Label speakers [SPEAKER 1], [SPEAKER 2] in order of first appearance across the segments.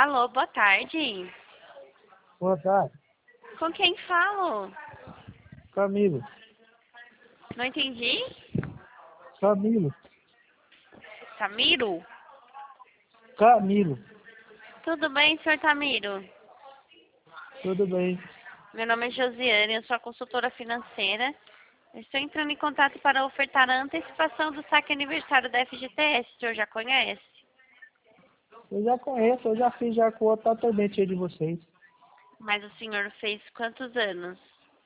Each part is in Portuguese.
[SPEAKER 1] Alô, boa tarde.
[SPEAKER 2] Boa tarde.
[SPEAKER 1] Com quem falo?
[SPEAKER 2] Camilo.
[SPEAKER 1] Não entendi.
[SPEAKER 2] Camilo.
[SPEAKER 1] Tamiro?
[SPEAKER 2] Camilo.
[SPEAKER 1] Tudo bem, senhor Tamiro?
[SPEAKER 2] Tudo bem.
[SPEAKER 1] Meu nome é Josiane, eu sou a consultora financeira. Eu estou entrando em contato para ofertar a antecipação do saque aniversário da FGTS. O senhor já conhece?
[SPEAKER 2] Eu já conheço, eu já fiz já com outro atendente aí de vocês.
[SPEAKER 1] Mas o senhor fez quantos anos?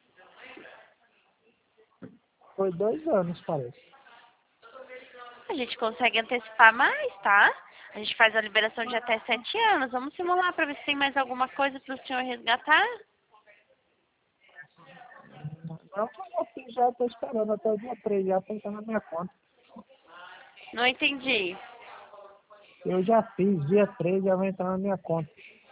[SPEAKER 2] Foi 2 anos, parece.
[SPEAKER 1] A gente consegue antecipar mais, tá? A gente faz a liberação de até 7 anos. Vamos simular para ver se tem mais alguma coisa para o senhor resgatar?
[SPEAKER 2] Não, eu já fiz já, tô esperando até o dia 3, já tá na minha conta.
[SPEAKER 1] Não entendi.
[SPEAKER 2] Eu já fiz, dia 3 já vai entrar na minha conta.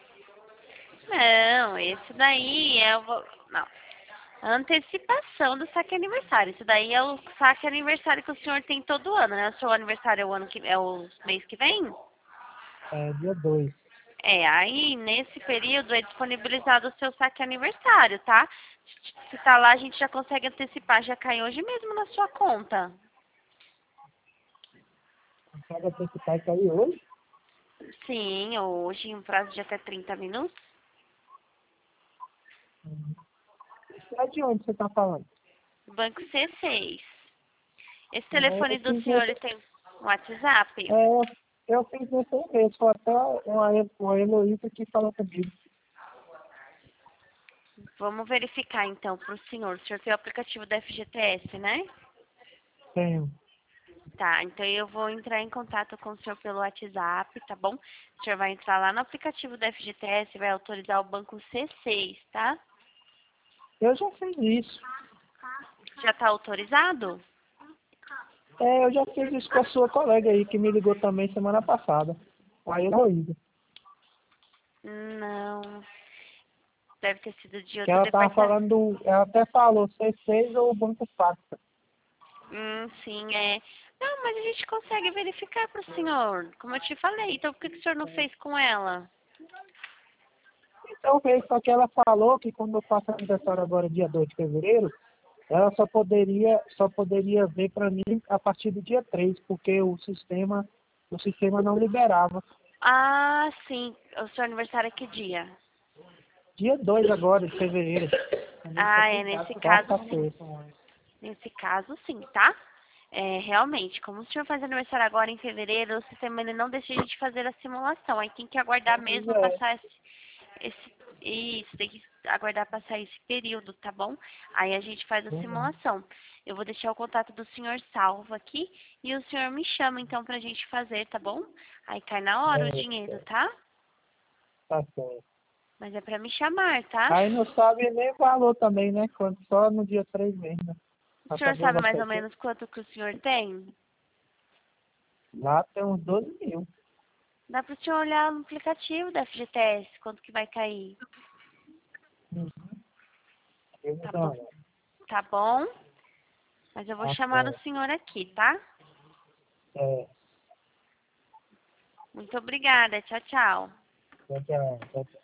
[SPEAKER 1] Não, esse daí é o... Não. A antecipação do saque aniversário. Isso daí é o saque aniversário que o senhor tem todo ano, né? O seu aniversário é o ano que é o mês que vem?
[SPEAKER 2] É, dia 2.
[SPEAKER 1] É, aí nesse período é disponibilizado o seu saque aniversário, tá? Se tá lá, a gente já consegue antecipar, já cai hoje mesmo na sua conta.
[SPEAKER 2] Consegue antecipar isso aí hoje?
[SPEAKER 1] Sim, hoje em um prazo de até 30 minutos.
[SPEAKER 2] Isso é de onde você tá falando?
[SPEAKER 1] Banco C6. Esse
[SPEAKER 2] É,
[SPEAKER 1] telefone do senhor, ele tem WhatsApp?
[SPEAKER 2] eu fiz nesse endereço, foi até uma Heloísa que falou comigo.
[SPEAKER 1] Vamos verificar então para o senhor. O senhor tem o aplicativo da FGTS, né?
[SPEAKER 2] Tenho.
[SPEAKER 1] Tá, então eu vou entrar em contato com o senhor pelo WhatsApp, tá bom? O senhor vai entrar lá no aplicativo da FGTS, vai autorizar o banco C6, tá?
[SPEAKER 2] Eu já fiz isso.
[SPEAKER 1] Já tá autorizado?
[SPEAKER 2] É, eu já fiz isso com a sua colega aí, que me ligou também semana passada. A Heloísa.
[SPEAKER 1] Não. Deve ter sido de
[SPEAKER 2] Que
[SPEAKER 1] outro
[SPEAKER 2] ela tava
[SPEAKER 1] departamento.
[SPEAKER 2] falando, ela até falou, C6 ou Banco Pacta.
[SPEAKER 1] Sim, é. Não, mas a gente consegue verificar para o senhor, como eu te falei. Então por que o senhor não fez com ela?
[SPEAKER 2] Então veio, só que ela falou que quando eu faço aniversário agora, dia 2 de fevereiro, ela só poderia ver para mim a partir do dia 3 porque o sistema não liberava.
[SPEAKER 1] Ah, sim. O seu aniversário é que dia?
[SPEAKER 2] Dia 2 agora, de fevereiro.
[SPEAKER 1] Ah, é nesse caso sim. Nesse caso, sim, tá? É, realmente, como o senhor faz aniversário agora em fevereiro, o sistema ele não deixa a gente fazer a simulação. Aí tem que aguardar
[SPEAKER 2] Pois
[SPEAKER 1] mesmo
[SPEAKER 2] é.
[SPEAKER 1] passar isso, tem que aguardar passar esse período, tá bom? Aí a gente faz a simulação. Eu vou deixar o contato do senhor salvo aqui e o senhor me chama então pra gente fazer, tá bom? Aí cai na hora o dinheiro, tá?
[SPEAKER 2] Tá certo.
[SPEAKER 1] Mas é pra me chamar, tá?
[SPEAKER 2] Aí não sabe nem valor também, né? Quando só no dia 3 mesmo, né?
[SPEAKER 1] O
[SPEAKER 2] Pra
[SPEAKER 1] senhor
[SPEAKER 2] saber o
[SPEAKER 1] sabe
[SPEAKER 2] valor
[SPEAKER 1] mais ou
[SPEAKER 2] certinho.
[SPEAKER 1] menos quanto que o senhor tem?
[SPEAKER 2] Lá tem uns 12 mil.
[SPEAKER 1] Dá para o senhor olhar no aplicativo da FGTS, quanto que vai cair.
[SPEAKER 2] Uhum. Eu vou
[SPEAKER 1] Tá
[SPEAKER 2] dar uma
[SPEAKER 1] bom?
[SPEAKER 2] olhada.
[SPEAKER 1] Tá bom? Mas eu vou
[SPEAKER 2] Tá
[SPEAKER 1] chamar o
[SPEAKER 2] certo.
[SPEAKER 1] senhor aqui, tá?
[SPEAKER 2] É,
[SPEAKER 1] Muito obrigada. Tchau, tchau.
[SPEAKER 2] tchau, tchau. Tchau, tchau.